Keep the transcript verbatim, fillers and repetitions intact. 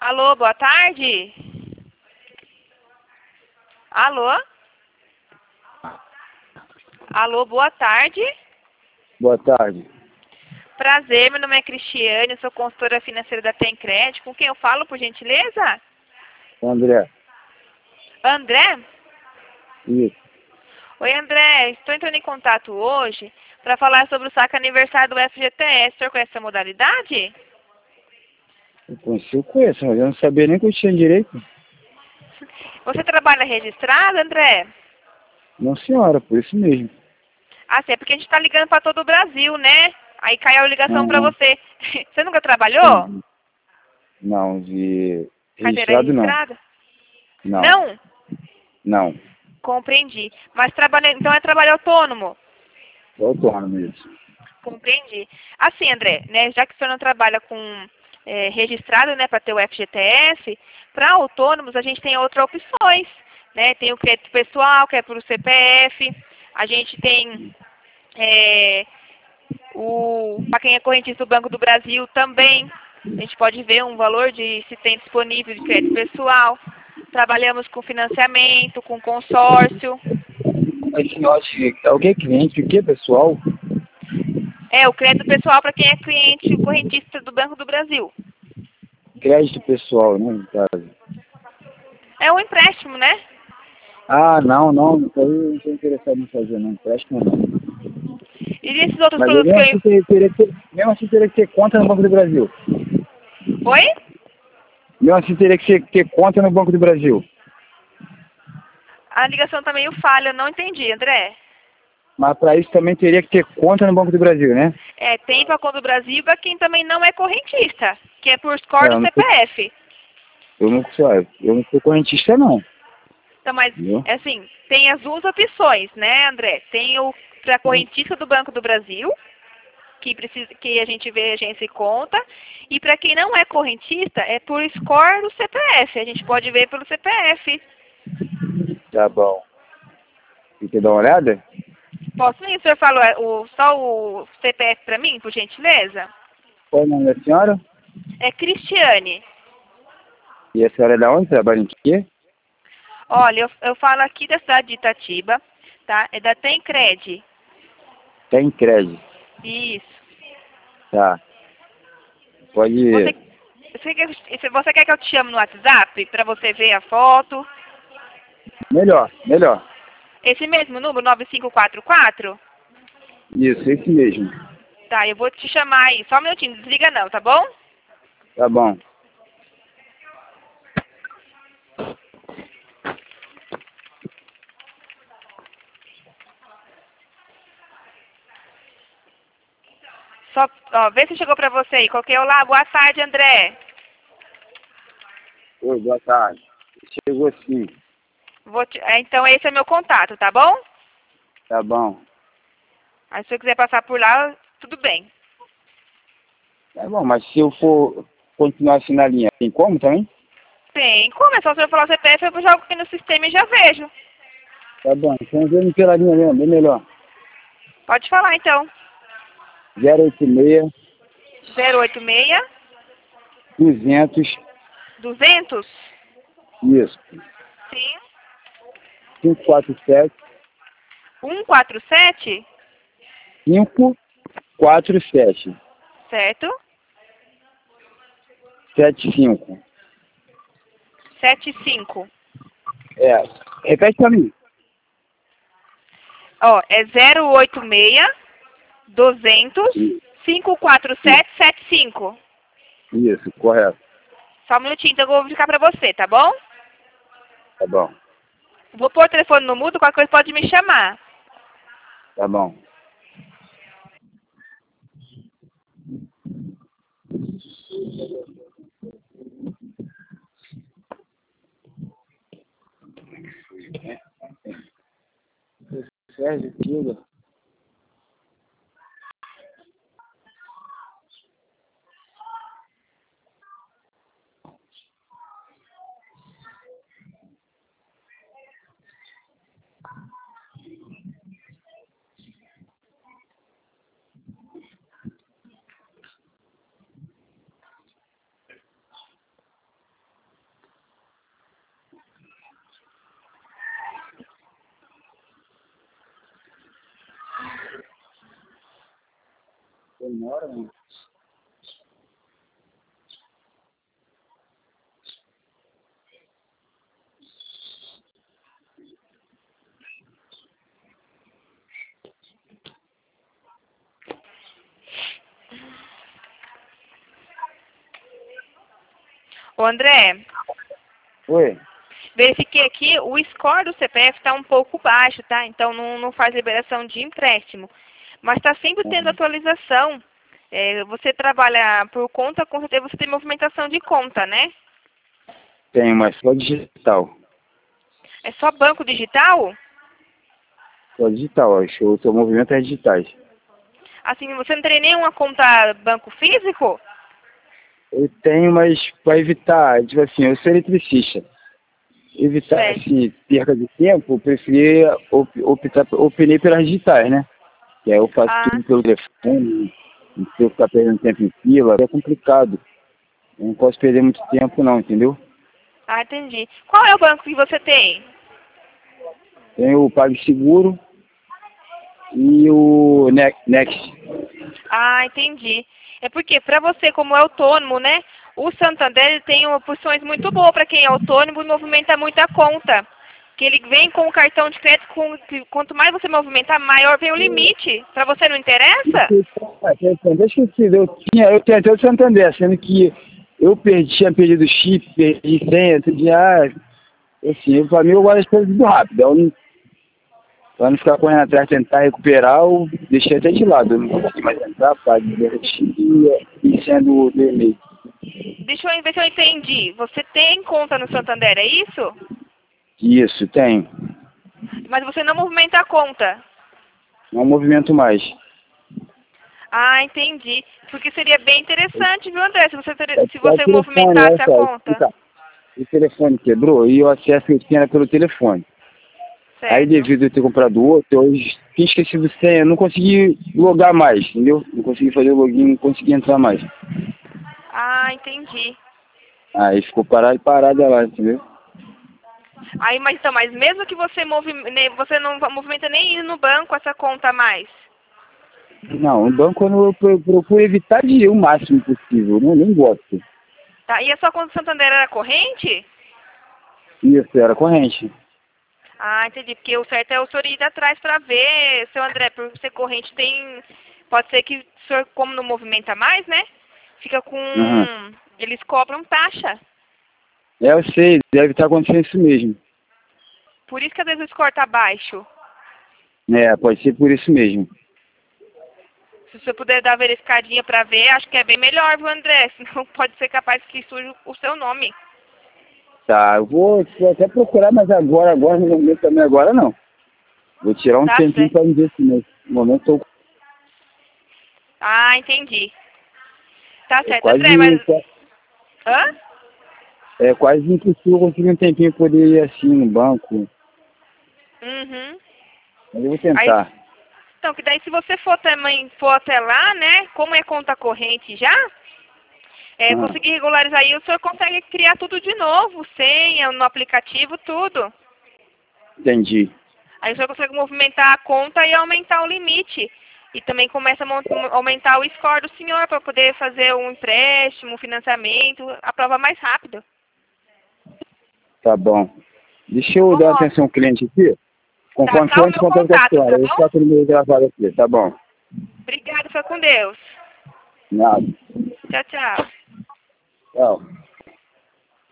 Alô, boa tarde. Alô? Alô, boa tarde. Boa tarde. Prazer, meu nome é Cristiane, eu sou consultora financeira da Tencred. Com quem eu falo, por gentileza? André. André? Isso. Oi, André. Estou entrando em contato hoje para falar sobre o saque aniversário do F G T S. O senhor conhece essa modalidade? Eu conheci, eu conheço, mas eu não sabia nem que eu tinha direito. Você trabalha registrado, André? Não, senhora, por isso mesmo. Ah, sim, é porque a gente está ligando para todo o Brasil, né? Aí caiu a ligação para Ah, você. Você nunca trabalhou? entendi. Não, de Carteira registrado não. registrada? Não, Não? não. Compreendi. Mas trabalha, então é trabalho autônomo? Sou autônomo isso. Compreendi. Assim, André, né, já que o senhor não trabalha com é, registrado, né, para ter o F G T S, para autônomos a gente tem outras opções, né? Tem o crédito pessoal, que é por C P F. A gente tem é, o para quem é correntista do Banco do Brasil também. A gente pode ver um valor de se tem disponível de crédito pessoal. Trabalhamos com financiamento, com consórcio. Mas senhora, é o que cliente? O que pessoal? É, o crédito pessoal para quem é cliente correntista do Banco do Brasil. Crédito pessoal, né, no caso. É um empréstimo, né? Ah, não, não, isso aí eu não estou interessado em fazer, não. Empréstimo não. E esses outros Mas eu produtos mesmo que assim eu... teria, teria que ter, mesmo assim teria que ter conta no Banco do Brasil. Oi? Mesmo assim teria que ter, ter conta no Banco do Brasil. A ligação tá meio falha, eu não entendi, André. Mas para isso também teria que ter conta no Banco do Brasil, né? É, tem para conta do Brasil para quem também não é correntista, que é por É, score do eu não sou, C P F. eu não sou, eu não sou correntista não. Então, mas, Entendeu? é assim, tem as duas opções, né, André? Tem o para correntista do Banco do Brasil, que precisa que a gente vê agência e conta, e para quem não é correntista, é por score do C P F. A gente pode ver pelo C P F. Tá bom. E quer dar uma olhada? Posso ir? O senhor falou é, o, só o C P F para mim, por gentileza? Qual é o nome da senhora? É Cristiane. E a senhora é da onde? Trabalha em quê? Olha, eu, eu falo aqui da cidade de Itatiba, tá? É da Tencred. Tem crédito. Isso. Tá. Pode Você, ir. você, quer, você quer que eu te chame no WhatsApp para você ver a foto? Melhor, melhor. Esse mesmo número, nove cinco quatro quatro? Isso, esse mesmo. Tá, eu vou te chamar aí. Só um minutinho, não desliga não, tá bom? Tá bom. Só, ó, vê se chegou para você aí. Coloquei lá, boa tarde, André. Oi, boa tarde. Chegou sim. Vou te, é, então esse é meu contato, tá bom? Tá bom. Aí se você quiser passar por lá, tudo bem. Tá bom, mas se eu for continuar assim na linha, tem como também? Tem. Como é só se eu falar o C P F, eu jogo aqui no sistema e já vejo. Tá bom, então vem pela linha mesmo, bem melhor. Pode falar então. zero oito seis, zero oito seis, duzentos, duzentos? isso, Sim. cinco quatro sete, cento e quarenta e sete? cinco quatro sete, Certo. sete cinco. setenta e cinco. É, repete pra mim. Ó, é zero oito seis, duzentos, cinco quatro sete, setenta e cinco. Isso, correto. Só um minutinho, então eu vou ficar pra você, tá bom? Tá bom, Vou pôr o telefone no mudo, qualquer coisa pode me chamar. tá bom. Sérgio, Kilo. Demora, né? Ô André, Oi? verifiquei aqui, o score do C P F está um pouco baixo, tá? Então não, não faz liberação de empréstimo. Mas está sempre tendo Uhum. atualização. É, você trabalha por conta, com certeza você tem movimentação de conta, né? Tem, mas só digital. É só banco digital? Só digital, acho que o seu movimento é digitais. Assim, você não tem nenhuma conta banco físico? Eu tenho, mas para evitar, tipo assim, eu sou eletricista. Evitar, Certo. assim, perda de tempo, eu preferi op- optar, optei pelas digitais, né? Que aí eu faço Ah, tudo pelo telefone, não preciso ficar perdendo tempo em fila, é complicado. Eu não posso perder muito tempo não, entendeu? ah, entendi. Qual é o banco que você tem? Tenho o PagSeguro e o Ne- Next. Ah, entendi. É porque para você, como é autônomo, né? O Santander ele tem opções muito boas para quem é autônomo e movimenta muita conta. Que ele vem com o cartão de crédito, com, que quanto mais você movimentar, maior vem o limite. Para você não interessa? Deixa eu esqueci, eu tinha, eu tenho até o Santander, sendo que eu perdi, tinha perdido o chip, perdi senha, tudo de ah, assim, pra mim eu gosto das coisas tudo rápido. Eu não, pra não ficar correndo atrás, tentar recuperar, eu deixei até de lado. Eu não consegui mais entrar, paguei o chip e senha do, do e-mail. Deixa eu ver se eu entendi. Você tem conta no Santander, é isso? Isso, tem. Mas você não movimenta a conta. Não movimento mais. Ah, entendi. Porque seria bem interessante, viu, André, se você, ter- É se só o você telefone, olha movimentasse a só, conta. explica. O telefone quebrou e o acesso eu tinha era pelo telefone. Aí Certo. devido a eu ter comprado outro, eu tinha esquecido senha, eu não consegui logar mais, entendeu? Não consegui fazer o login, não consegui entrar mais. Ah, entendi. Aí ficou parado parada lá, entendeu? Aí, mas então, mas mesmo que você movi, ne- você não va- movimenta nem ir no banco essa conta mais. Não, no banco eu não- eu pro- procuro evitar de ir o máximo possível, eu não, nem gosto. Tá? E a sua conta do Santander era corrente? Isso, era corrente. Ah, entendi. Porque o certo é o senhor ir atrás para ver, seu André, por ser corrente tem. Pode ser que o senhor, como não movimenta mais, né? Fica com. Aham. Eles cobram taxa. É, eu sei, deve estar acontecendo isso mesmo. Por isso que às vezes o score tá baixo. É, pode ser por isso mesmo. Se você puder dar uma verificadinha para ver, acho que é bem melhor, viu, André? Senão pode ser capaz que surja o seu nome. Tá, eu vou, vou até procurar, mas agora, agora, no momento também agora não. Vou tirar um Tá tempinho certo. para me ver se no momento eu Ah, entendi. Tá é certo, André, quase, mas. Hã? é quase impossível conseguir um tempinho para poder ir assim no banco. Uhum. Mas eu vou Aí, tentar. então, que daí se você for também for até lá, né? Como é conta corrente já, é, Ah, conseguir regularizar aí, o senhor consegue criar tudo de novo, senha, no aplicativo, tudo. entendi. Aí o senhor consegue movimentar a conta e aumentar o limite. E também começa a mon- aumentar o score do senhor para poder fazer um empréstimo, um financiamento, a prova mais rápido. Tá bom. Deixa Tá eu bom? dar Ó, atenção ao cliente aqui. tá, Conforme tá for o antes, meu contato com a contato, senhora. tá Eu bom? faço o número gravado aqui, tá bom? Obrigada, fica com Deus. Nada. Tchau, tchau. Tchau.